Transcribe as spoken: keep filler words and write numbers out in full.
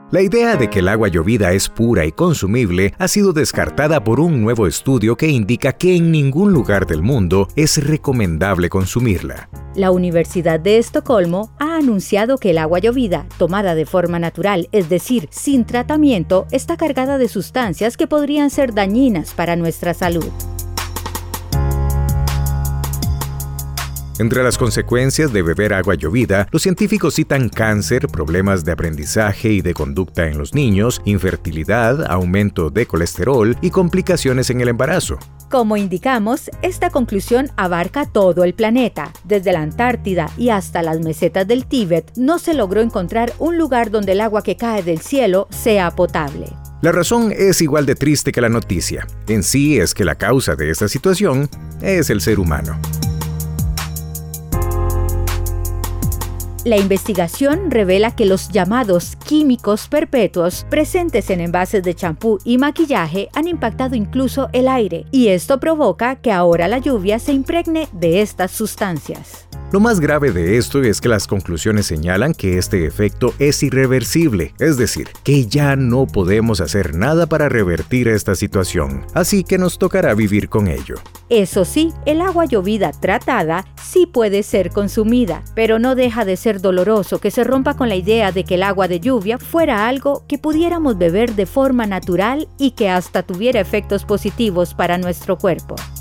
La idea de que el agua llovida es pura y consumible ha sido descartada por un nuevo estudio que indica que en ningún lugar del mundo es recomendable consumirla. La Universidad de Estocolmo ha anunciado que el agua llovida, tomada de forma natural, es decir, sin tratamiento, está cargada de sustancias que podrían ser dañinas para nuestra salud. Entre las consecuencias de beber agua llovida, los científicos citan cáncer, problemas de aprendizaje y de conducta en los niños, infertilidad, aumento de colesterol y complicaciones en el embarazo. Como indicamos, esta conclusión abarca todo el planeta. Desde la Antártida y hasta las mesetas del Tíbet, no se logró encontrar un lugar donde el agua que cae del cielo sea potable. La razón es igual de triste que la noticia. En sí es que la causa de esta situación es el ser humano. La investigación revela que los llamados químicos perpetuos presentes en envases de champú y maquillaje han impactado incluso el aire, y esto provoca que ahora la lluvia se impregne de estas sustancias. Lo más grave de esto es que las conclusiones señalan que este efecto es irreversible, es decir, que ya no podemos hacer nada para revertir esta situación, así que nos tocará vivir con ello. Eso sí, el agua llovida tratada sí puede ser consumida, pero no deja de ser doloroso que se rompa con la idea de que el agua de lluvia fuera algo que pudiéramos beber de forma natural y que hasta tuviera efectos positivos para nuestro cuerpo.